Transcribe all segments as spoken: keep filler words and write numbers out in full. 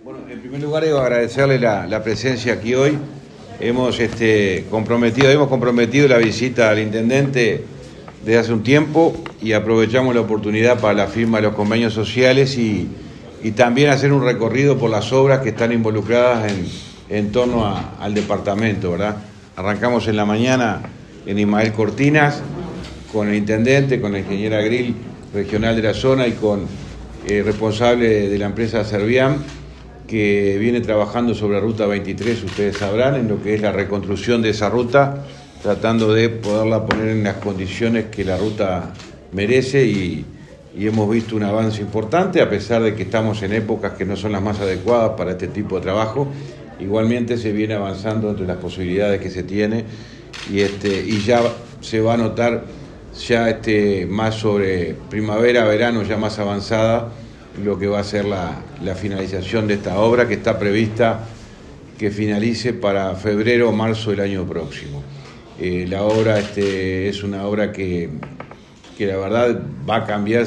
Bueno, en primer lugar, debo agradecerle la, la presencia aquí hoy. Hemos este, comprometido, hemos comprometido la visita al intendente desde hace un tiempo y aprovechamos la oportunidad para la firma de los convenios sociales y, y también hacer un recorrido por las obras que están involucradas en, en torno a, al departamento, ¿verdad? Arrancamos en la mañana en Ismael Cortinas con el intendente, con la ingeniera Grill regional de la zona y con el responsable de la empresa Serviam, que viene trabajando sobre la ruta veintitrés, ustedes sabrán, en lo que es la reconstrucción de esa ruta, tratando de poderla poner en las condiciones que la ruta merece y, y hemos visto un avance importante, a pesar de que estamos en épocas que no son las más adecuadas para este tipo de trabajo. Igualmente se viene avanzando entre las posibilidades que se tiene y, este, y ya se va a notar ya este, más sobre primavera, verano, ya más avanzada, lo que va a ser la, la finalización de esta obra, que está prevista que finalice para febrero o marzo del año próximo. Eh, la obra este, es una obra que, que la verdad va a cambiar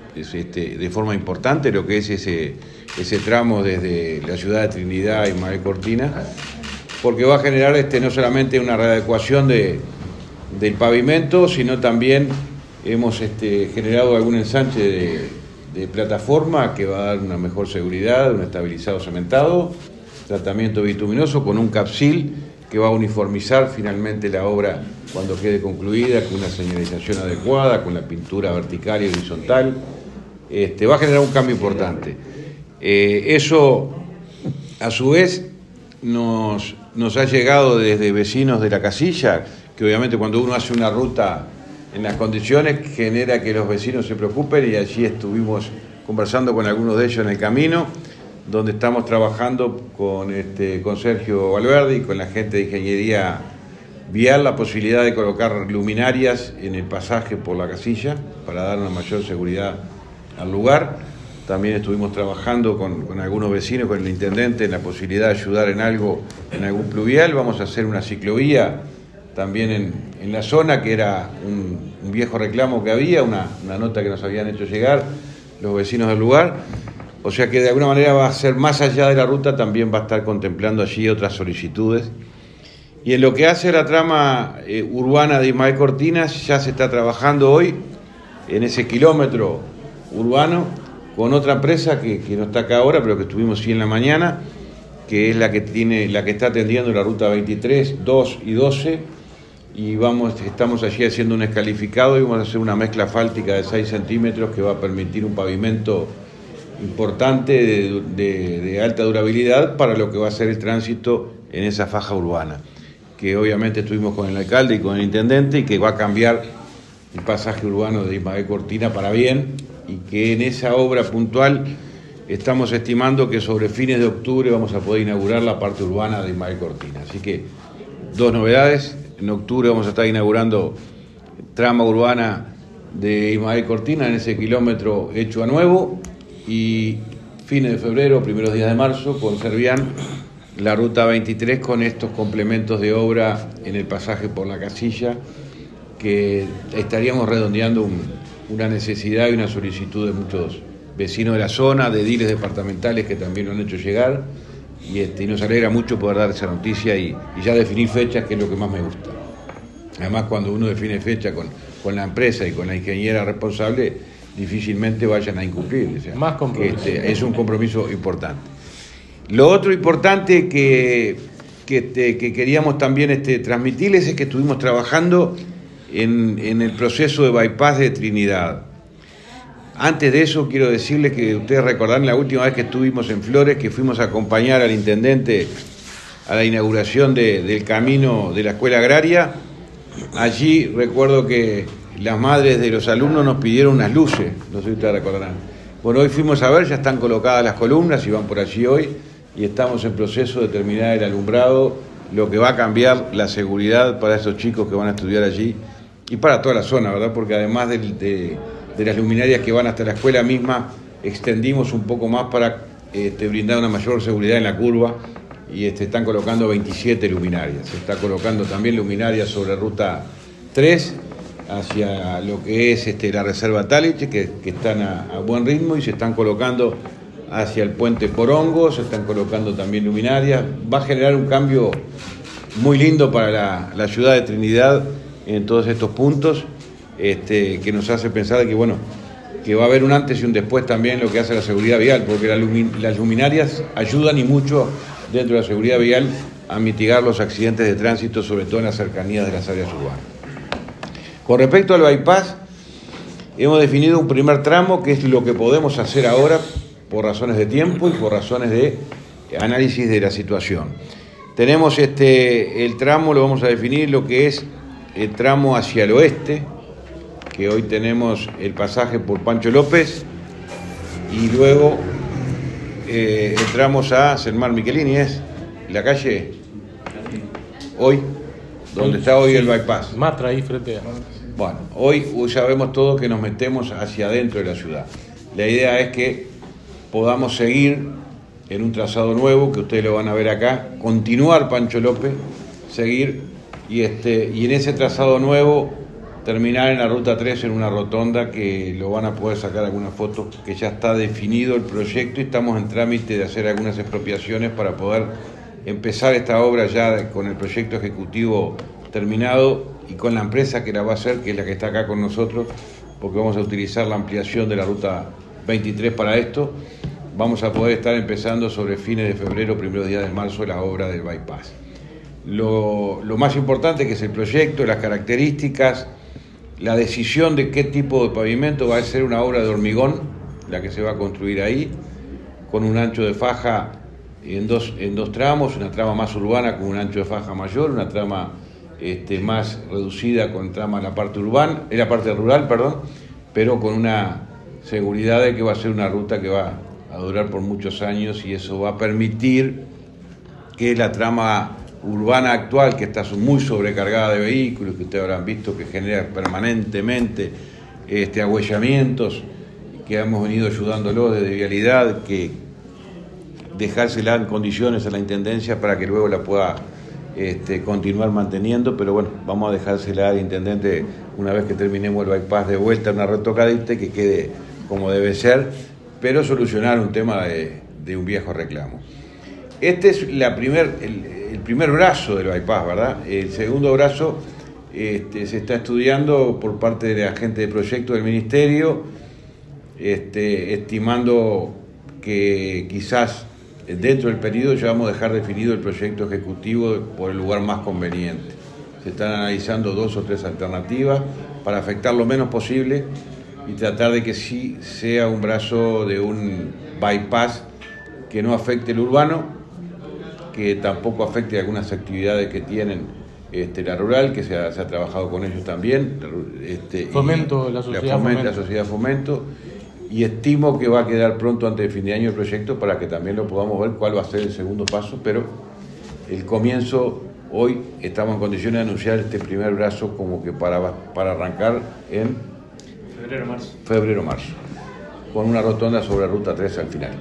este, de forma importante lo que es ese, ese tramo desde la ciudad de Trinidad a Ismael Cortinas, porque va a generar este, no solamente una readecuación de, del pavimento, sino también hemos este, generado algún ensanche de de plataforma que va a dar una mejor seguridad, un estabilizado cementado, tratamiento bituminoso con un capsil que va a uniformizar finalmente la obra cuando quede concluida, con una señalización adecuada, con la pintura vertical y horizontal. Este, va a generar un cambio importante. Eh, eso, a su vez, nos, nos ha llegado desde vecinos de la casilla, que obviamente cuando uno hace una ruta en las condiciones genera que los vecinos se preocupen, y allí estuvimos conversando con algunos de ellos en el camino, donde estamos trabajando con, este, con Sergio Valverde y con la gente de Ingeniería Vial la posibilidad de colocar luminarias en el pasaje por la casilla para dar una mayor seguridad al lugar. También estuvimos trabajando con, con algunos vecinos, con el intendente, en la posibilidad de ayudar en algo, en algún pluvial. Vamos a hacer una ciclovía también en, en la zona, que era un, un viejo reclamo que había, una, una nota que nos habían hecho llegar los vecinos del lugar. O sea que de alguna manera va a ser más allá de la ruta, también va a estar contemplando allí otras solicitudes. Y en lo que hace la trama eh, urbana de Ismael Cortinas, ya se está trabajando hoy en ese kilómetro urbano con otra empresa que, que no está acá ahora, pero que estuvimos sí en la mañana, que es la que tiene, la que está atendiendo la ruta veintitrés, dos y doce. Y vamos, estamos allí haciendo un escalificado y vamos a hacer una mezcla asfáltica de seis centímetros que va a permitir un pavimento importante de, de, de alta durabilidad para lo que va a ser el tránsito en esa faja urbana, que obviamente estuvimos con el alcalde y con el intendente, y que va a cambiar el pasaje urbano de Ismael Cortinas para bien, y que en esa obra puntual estamos estimando que sobre fines de octubre vamos a poder inaugurar la parte urbana de Ismael Cortinas. Así que dos novedades. En octubre vamos a estar inaugurando trama urbana de Ismael Cortinas en ese kilómetro hecho a nuevo, y fines de febrero, primeros días de marzo, con Serviam, la ruta veintitrés con estos complementos de obra en el pasaje por la casilla, que estaríamos redondeando un, una necesidad y una solicitud de muchos vecinos de la zona, de ediles departamentales que también lo han hecho llegar. Y, este, y nos alegra mucho poder dar esa noticia y, y ya definir fechas, que es lo que más me gusta. Además, cuando uno define fecha con, con la empresa y con la ingeniera responsable, difícilmente vayan a incumplir. O sea, más compromiso. Este, es un compromiso importante. Lo otro importante que, que, este, que queríamos también este, transmitirles es que estuvimos trabajando en, en el proceso de bypass de Trinidad. Antes de eso, quiero decirles que ustedes recordarán la última vez que estuvimos en Flores, que fuimos a acompañar al intendente a la inauguración de, del camino de la escuela agraria. Allí recuerdo que las madres de los alumnos nos pidieron unas luces, no sé si ustedes recordarán. Bueno, hoy fuimos a ver, ya están colocadas las columnas y van por allí hoy, y estamos en proceso de terminar el alumbrado, lo que va a cambiar la seguridad para esos chicos que van a estudiar allí y para toda la zona, ¿verdad? Porque además de... de de las luminarias que van hasta la escuela misma, extendimos un poco más para este, brindar una mayor seguridad en la curva, y este, están colocando veintisiete luminarias. Se está colocando también luminarias sobre ruta tres hacia lo que es este, la reserva Taliche, que, que están a, a buen ritmo, y se están colocando hacia el puente Porongo, se están colocando también luminarias, va a generar un cambio muy lindo para la, la ciudad de Trinidad en todos estos puntos, este, que nos hace pensar que, bueno, que va a haber un antes y un después también en lo que hace la seguridad vial, porque la lumin, las luminarias ayudan y mucho dentro de la seguridad vial a mitigar los accidentes de tránsito, sobre todo en las cercanías de las áreas urbanas. Con respecto al bypass, hemos definido un primer tramo que es lo que podemos hacer ahora por razones de tiempo y por razones de análisis de la situación. Tenemos este, el tramo, lo vamos a definir, lo que es el tramo hacia el oeste, que hoy tenemos el pasaje por Pancho López, y luego eh, entramos a Selmar Michelini, ¿es? La calle, hoy, donde está hoy el bypass. Matra ahí frente a... Bueno, hoy ya vemos todo que nos metemos hacia adentro de la ciudad. La idea es que podamos seguir en un trazado nuevo, que ustedes lo van a ver acá, continuar Pancho López, seguir, y, este, y en ese trazado nuevo terminar en la ruta tres en una rotonda que lo van a poder sacar algunas fotos, que ya está definido el proyecto y estamos en trámite de hacer algunas expropiaciones para poder empezar esta obra ya con el proyecto ejecutivo terminado y con la empresa que la va a hacer, que es la que está acá con nosotros, porque vamos a utilizar la ampliación de la ruta veintitrés para esto. Vamos a poder estar empezando sobre fines de febrero, primeros días de marzo, la obra del bypass. Lo, lo más importante que es el proyecto, las características, la decisión de qué tipo de pavimento va a ser una obra de hormigón, la que se va a construir ahí, con un ancho de faja en dos, en dos tramos, una trama más urbana con un ancho de faja mayor, una trama este, más reducida con trama en la parte urbana, en la parte rural, perdón, pero con una seguridad de que va a ser una ruta que va a durar por muchos años y eso va a permitir que la trama urbana actual, que está muy sobrecargada de vehículos, que ustedes habrán visto que genera permanentemente este, agüellamientos, que hemos venido ayudándolo desde Vialidad, que dejársela en condiciones a la Intendencia para que luego la pueda este, continuar manteniendo, pero bueno, vamos a dejársela al Intendente una vez que terminemos el bypass de vuelta, una retocadita, que quede como debe ser, pero solucionar un tema de, de un viejo reclamo. Este es la primer, el, el primer brazo del bypass, ¿verdad? El segundo brazo este, se está estudiando por parte de la gente de proyecto del Ministerio, este, estimando que quizás dentro del periodo ya vamos a dejar definido el proyecto ejecutivo por el lugar más conveniente. Se están analizando dos o tres alternativas para afectar lo menos posible y tratar de que sí sea un brazo de un bypass que no afecte el urbano, que tampoco afecte algunas actividades que tienen este, la rural, que se ha, se ha trabajado con ellos también. Este, Fomento, la sociedad la fomento, Fomento. La sociedad Fomento. Y estimo que va a quedar pronto antes de fin de año el proyecto para que también lo podamos ver cuál va a ser el segundo paso, pero el comienzo, hoy estamos en condiciones de anunciar este primer brazo como que para, para arrancar en febrero-marzo. Febrero-marzo, con una rotonda sobre ruta tres al final.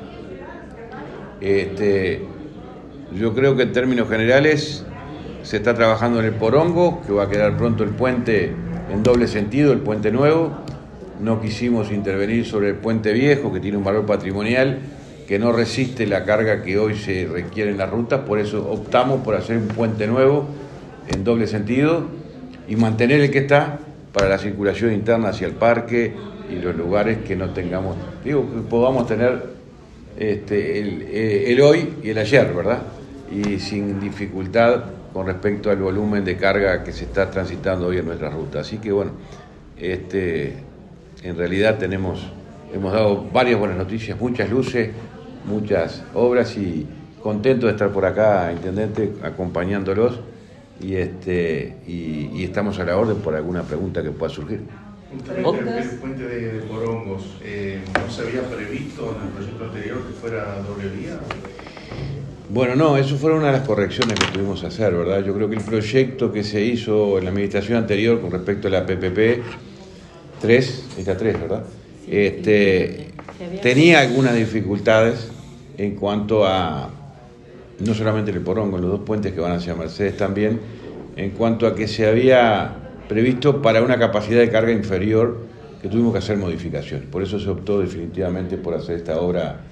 Este, yo creo que en términos generales se está trabajando en el Porongo, que va a quedar pronto el puente en doble sentido, el puente nuevo. No quisimos intervenir sobre el puente viejo, que tiene un valor patrimonial, que no resiste la carga que hoy se requiere en las rutas, por eso optamos por hacer un puente nuevo en doble sentido y mantener el que está para la circulación interna hacia el parque y los lugares que no tengamos, digo, que podamos tener este, el, el hoy y el ayer, ¿verdad? Y sin dificultad con respecto al volumen de carga que se está transitando hoy en nuestra ruta. Así que bueno, este, en realidad tenemos, hemos dado varias buenas noticias, muchas luces, muchas obras y contento de estar por acá, Intendente, acompañándolos y, este, y, y estamos a la orden por alguna pregunta que pueda surgir. El puente de Porongos, eh, ¿no se había previsto en el proyecto anterior que fuera doble vía? Bueno, no, eso fue una de las correcciones que tuvimos que hacer, ¿verdad? Yo creo que el proyecto que se hizo en la administración anterior con respecto a la P P P tres, esta tres, ¿verdad? Sí, este, tenía algunas dificultades en cuanto a, no solamente el Porongo, los dos puentes que van hacia Mercedes también, en cuanto a que se había previsto para una capacidad de carga inferior que tuvimos que hacer modificaciones. Por eso se optó definitivamente por hacer esta obra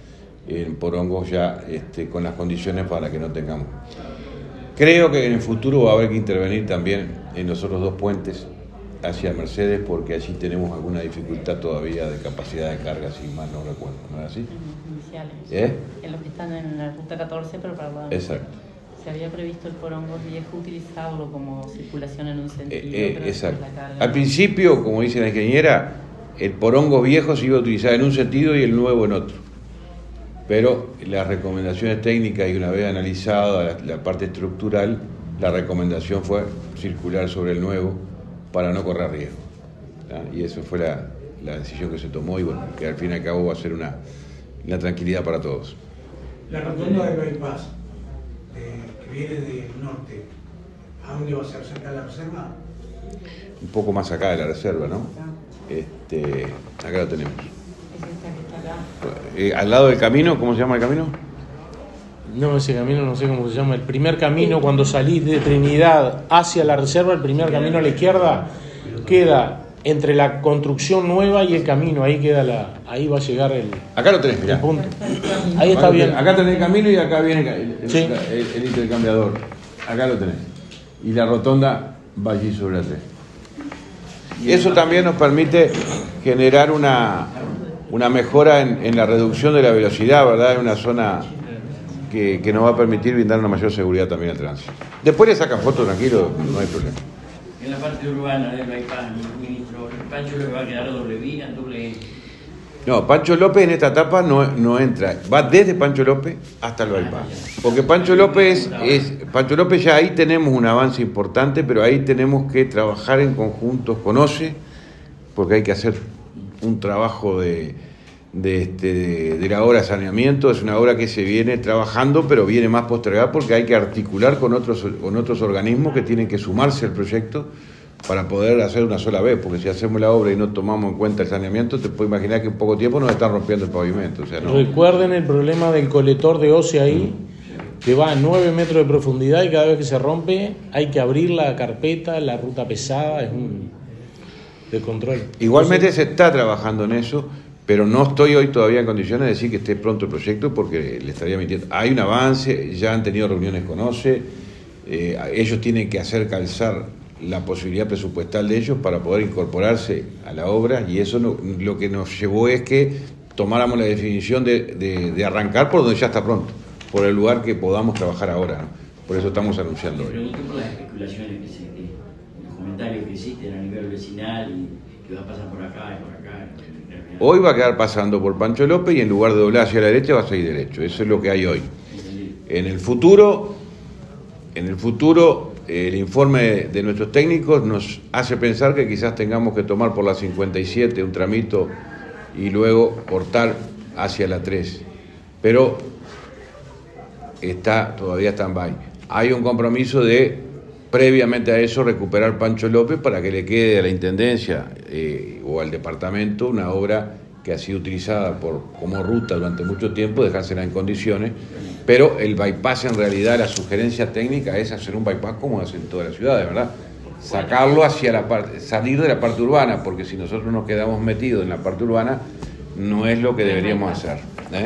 en Porongos ya este, con las condiciones para que no tengamos. Creo que en el futuro va a haber que intervenir también en los otros dos puentes hacia Mercedes, porque allí tenemos alguna dificultad todavía de capacidad de carga, si mal no recuerdo, ¿no es así? Iniciales. ¿Eh? En los que están en la ruta catorce, pero para la... Exacto. Se había previsto el Porongos Viejo utilizarlo como circulación en un sentido, Eh, eh, pero exacto. la carga... Al principio, como dice la ingeniera, el Porongos Viejo se iba a utilizar en un sentido y el nuevo en otro. Pero las recomendaciones técnicas, y una vez analizada la, la parte estructural, la recomendación fue circular sobre el nuevo para no correr riesgo. ¿Ah? Y eso fue la, la decisión que se tomó y bueno, que al fin y al cabo va a ser una, una tranquilidad para todos. La rotonda de bypass, eh, que viene del norte, ¿a dónde va a ser? ¿Cerca de la reserva? Un poco más acá de la reserva, ¿no? Este, acá lo tenemos. Es esta que está acá. Eh, al lado del camino, ¿cómo se llama el camino? No, ese camino no sé cómo se llama. El primer camino, cuando salís de Trinidad hacia la reserva, el primer camino a la izquierda queda entre la construcción nueva y el camino. Ahí queda la, ahí va a llegar el, Acá lo tenés, el mirá. punto. Ahí está Acá bien. tenés- Acá tenés el camino y acá viene el, el, Sí. el- el intercambiador. Acá lo tenés. Y la rotonda va allí sobre la tres. Y eso también nos permite generar una, una mejora en, en la reducción de la velocidad, ¿verdad? En una zona que, que nos va a permitir brindar una mayor seguridad también al tránsito. Después le sacan fotos, tranquilo, no hay problema. En la parte urbana del bypass, ministro, ¿el Pancho le va a quedar doble vía, doble E? No, Pancho López en esta etapa no, no entra, va desde Pancho López hasta el bypass. Porque Pancho López es, Pancho López ya ahí tenemos un avance importante, pero ahí tenemos que trabajar en conjuntos con O C E, porque hay que hacer un trabajo de, de, este, de, de la obra de saneamiento. Es una obra que se viene trabajando, pero viene más postergada porque hay que articular con otros, con otros organismos que tienen que sumarse al proyecto para poder hacer una sola vez, porque si hacemos la obra y no tomamos en cuenta el saneamiento, te puedes imaginar que en poco tiempo nos están rompiendo el pavimento. O sea, no. Recuerden el problema del colector de O C E ahí, que va a nueve metros de profundidad y cada vez que se rompe hay que abrir la carpeta, la ruta pesada, es un descontrol. Igualmente se está trabajando en eso, pero no estoy hoy todavía en condiciones de decir que esté pronto el proyecto porque le estaría mintiendo. Hay un avance, ya han tenido reuniones con O C E, eh, ellos tienen que hacer calzar la posibilidad presupuestal de ellos para poder incorporarse a la obra, y eso no, lo que nos llevó es que tomáramos la definición de, de, de arrancar por donde ya está pronto, por el lugar que podamos trabajar ahora, ¿no? Por eso estamos anunciando Me hoy. pregunto por las especulaciones que se, que, los comentarios que existen a nivel vecinal y que va a pasar por acá y por acá. Hoy va a quedar pasando por Pancho López y en lugar de doblar hacia la derecha va a seguir derecho. Eso es lo que hay hoy. En el futuro, en el futuro, el informe de, de nuestros técnicos nos hace pensar que quizás tengamos que tomar por la cincuenta y siete un tramito y luego cortar hacia la tres. Pero está todavía stand-by. Hay un compromiso de, previamente a eso, recuperar Pancho López para que le quede a la Intendencia eh, o al Departamento una obra que ha sido utilizada por, como ruta durante mucho tiempo, dejársela en condiciones, pero el bypass en realidad, la sugerencia técnica es hacer un bypass como hacen en toda la ciudad, de verdad. Sacarlo hacia la parte, salir de la parte urbana, porque si nosotros nos quedamos metidos en la parte urbana, no es lo que deberíamos hacer, ¿eh?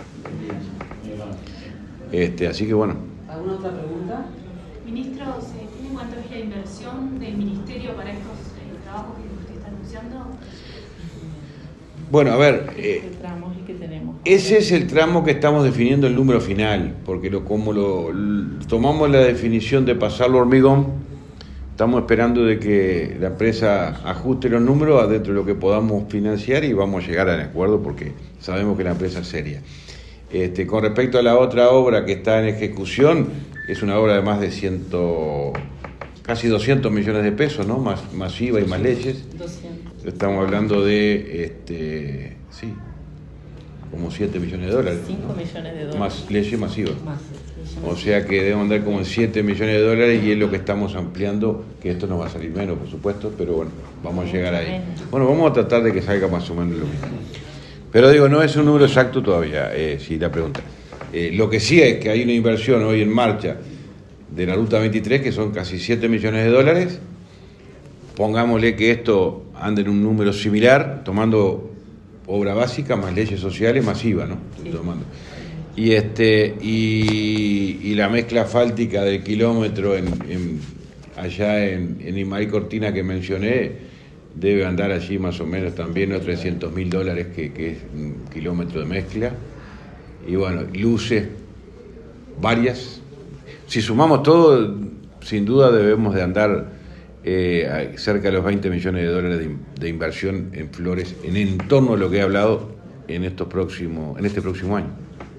Este, así que bueno. ¿Alguna otra pregunta? Ministro, ¿se tiene en cuenta la inversión del Ministerio para estos eh, trabajos que usted está anunciando? Bueno, a ver, Este eh, tramo es el que tenemos. ese es el tramo que estamos definiendo el número final, porque lo, como lo, l- tomamos la definición de pasarlo a hormigón, estamos esperando de que la empresa ajuste los números adentro de lo que podamos financiar y vamos a llegar al acuerdo porque sabemos que la empresa es seria. Este, con respecto a la otra obra que está en ejecución, es una obra de más de ciento, casi doscientos millones de pesos, ¿no? Más, más I V A y más leyes. doscientos. Estamos hablando de, este, sí, como siete millones de dólares. cinco ¿no? millones de dólares. Más leyes, más I V A. Más. O sea que debemos andar como en siete millones de dólares y es lo que estamos ampliando, que esto no va a salir menos, por supuesto, pero bueno, vamos a llegar ahí. Bueno, vamos a tratar de que salga más o menos lo mismo. Pero digo, no es un número exacto todavía, eh, si la pregunta. Eh, lo que sí es que hay una inversión hoy en marcha de la Ruta veintitrés, que son casi siete millones de dólares. Pongámosle que esto ande en un número similar, tomando obra básica más leyes sociales masiva, ¿no? Sí. Tomando. Y, este, y, y la mezcla asfáltica del kilómetro en, en, allá en, en Imarí Cortina que mencioné, debe andar allí más o menos también unos trescientos mil dólares, que, que es un kilómetro de mezcla. Y bueno, luces varias. Si sumamos todo, sin duda debemos de andar eh, cerca de los veinte millones de dólares de, de inversión en flores, en, en torno a lo que he hablado en, estos próximos, en este próximo año,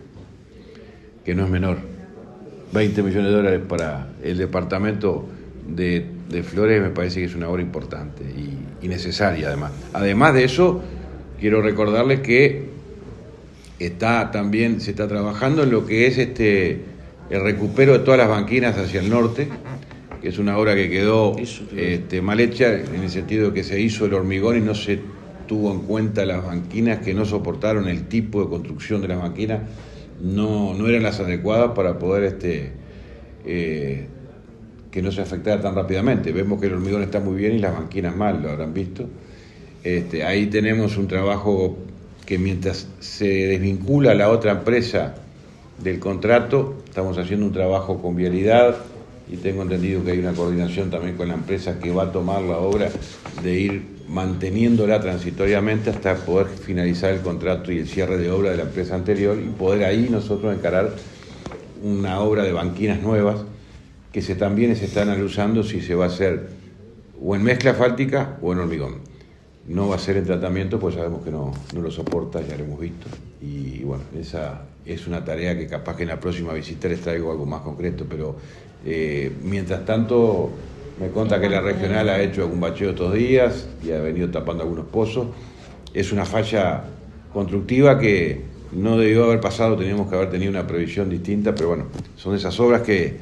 que no es menor. veinte millones de dólares para el departamento de, de flores me parece que es una obra importante y, y necesaria además. Además de eso, quiero recordarles que está también, se está trabajando en lo que es este el recupero de todas las banquinas hacia el norte, que es una obra que quedó este, mal hecha, en el sentido de que se hizo el hormigón y no se tuvo en cuenta las banquinas, que no soportaron el tipo de construcción de las banquinas, no, no eran las adecuadas para poder este eh, que no se afectara tan rápidamente. Vemos que el hormigón está muy bien y las banquinas mal, lo habrán visto. Este, ahí tenemos un trabajo que mientras se desvincula la otra empresa del contrato, estamos haciendo un trabajo con Vialidad y tengo entendido que hay una coordinación también con la empresa que va a tomar la obra de ir manteniéndola transitoriamente hasta poder finalizar el contrato y el cierre de obra de la empresa anterior y poder ahí nosotros encarar una obra de banquinas nuevas que se, también se están analizando si se va a hacer o en mezcla asfáltica o en hormigón. No va a ser en tratamiento, pues sabemos que no, no lo soporta, ya lo hemos visto. Y bueno, esa es una tarea que capaz que en la próxima visita les traigo algo más concreto, pero eh, mientras tanto me conta que la regional ha hecho algún bacheo estos días y ha venido tapando algunos pozos. Es una falla constructiva que no debió haber pasado, teníamos que haber tenido una previsión distinta, pero bueno, son esas obras que,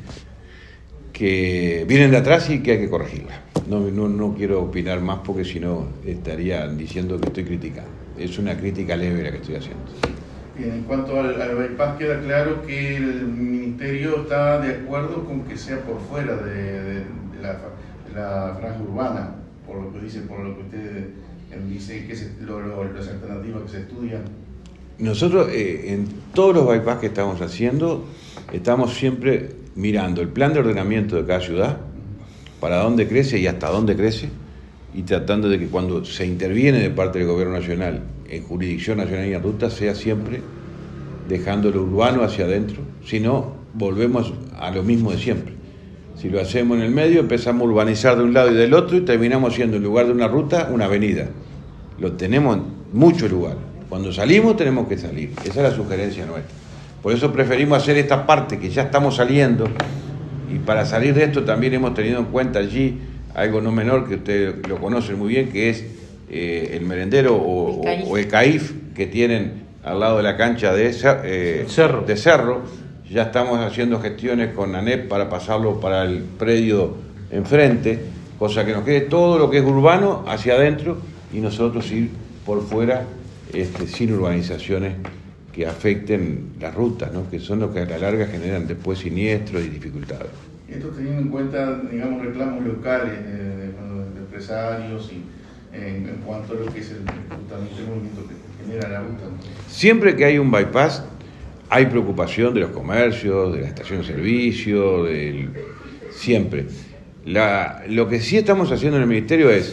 que vienen de atrás y que hay que corregirlas. No, no, no quiero opinar más porque si no estarían diciendo que estoy criticando. Es una crítica leve la que estoy haciendo. Bien, en cuanto al, al bypass, queda claro que el Ministerio está de acuerdo con que sea por fuera de, de, de, la, de la franja urbana, por lo que dice, por lo que usted dice, que es lo, lo, las alternativas que se estudian. Nosotros eh, en todos los bypass que estamos haciendo, estamos siempre mirando el plan de ordenamiento de cada ciudad, para dónde crece y hasta dónde crece, y tratando de que cuando se interviene de parte del Gobierno Nacional en jurisdicción nacional y en ruta, sea siempre dejando lo urbano hacia adentro, si no, volvemos a lo mismo de siempre. Si lo hacemos en el medio, empezamos a urbanizar de un lado y del otro y terminamos siendo, en lugar de una ruta, una avenida. Lo tenemos en muchos lugares. Cuando salimos tenemos que salir, esa es la sugerencia nuestra. Por eso preferimos hacer esta parte que ya estamos saliendo. Y para salir de esto también hemos tenido en cuenta allí algo no menor que ustedes lo conocen muy bien, que es eh, el merendero o el, o, o el CAIF que tienen al lado de la cancha de, eh, Cerro. de Cerro. Ya estamos haciendo gestiones con ANEP para pasarlo para el predio enfrente, cosa que nos quede todo lo que es urbano hacia adentro y nosotros ir por fuera este, sin urbanizaciones que afecten las rutas, ¿no? Que son los que a la larga generan después siniestros y dificultades. Esto teniendo en cuenta, digamos, reclamos locales de, de, de empresarios y en, en cuanto a lo que es el, justamente el movimiento que genera la ruta, ¿no? Siempre que hay un bypass hay preocupación de los comercios, de la estación de servicio, del... siempre. La, lo que sí estamos haciendo en el Ministerio es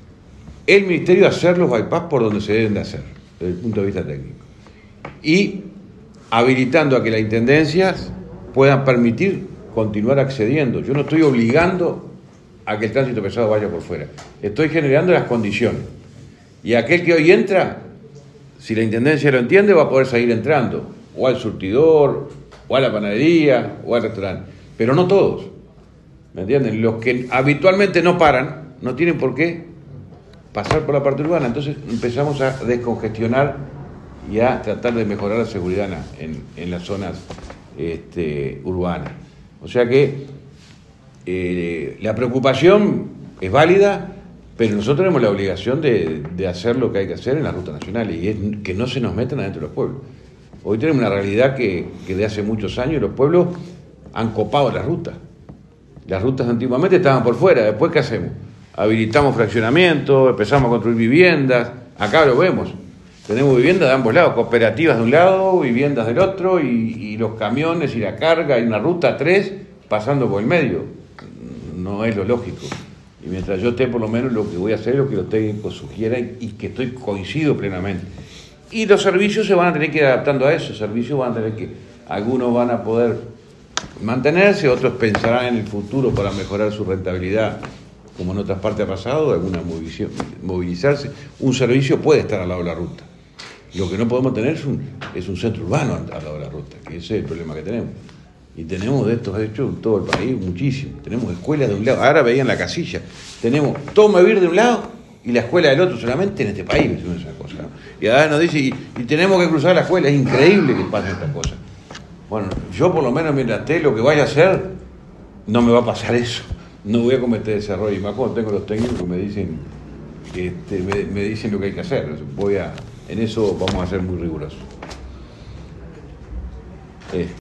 el Ministerio hacer los bypass por donde se deben de hacer, desde el punto de vista técnico. Y habilitando a que las intendencias puedan permitir continuar accediendo. Yo no estoy obligando a que el tránsito pesado vaya por fuera. Estoy generando las condiciones. Y aquel que hoy entra, si la intendencia lo entiende, va a poder seguir entrando. O al surtidor, o a la panadería, o al restaurante. Pero no todos. ¿Me entienden? Los que habitualmente no paran, no tienen por qué pasar por la parte urbana. Entonces empezamos a descongestionar y a tratar de mejorar la seguridad en, en las zonas este, urbanas. O sea que eh, la preocupación es válida, pero nosotros tenemos la obligación de, de hacer lo que hay que hacer en las rutas nacionales, y es que no se nos metan adentro de los pueblos. Hoy tenemos una realidad que, que de hace muchos años los pueblos han copado las rutas. Las rutas antiguamente estaban por fuera, después ¿qué hacemos? Habilitamos fraccionamiento, empezamos a construir viviendas, acá lo vemos. Tenemos viviendas de ambos lados, cooperativas de un lado, viviendas del otro, y, y los camiones y la carga, y una ruta tres pasando por el medio. No es lo lógico. Y mientras yo esté, por lo menos lo que voy a hacer es lo que los técnicos sugieran y que estoy coincido plenamente. Y los servicios se van a tener que ir adaptando a eso, los servicios van a tener que, algunos van a poder mantenerse, otros pensarán en el futuro para mejorar su rentabilidad, como en otras partes ha pasado, alguna movilizarse. Un servicio puede estar al lado de la ruta. Lo que no podemos tener es un, es un centro urbano al lado de la ruta, que ese es el problema que tenemos. Y tenemos de estos hechos en todo el país muchísimo. Tenemos escuelas de un lado, ahora veían la casilla, tenemos Toma Vivir de un lado y la escuela del otro, solamente en este país es una cosa, ¿no? Y ahora nos dice, y, y tenemos que cruzar la escuela, es increíble que pasen estas cosas. Bueno, yo por lo menos mientras esté lo que vaya a hacer, no me va a pasar eso, no voy a cometer ese error. Y más cuando tengo los técnicos que me dicen, este, me, me dicen lo que hay que hacer, voy a, en eso vamos a ser muy rigurosos. Eh.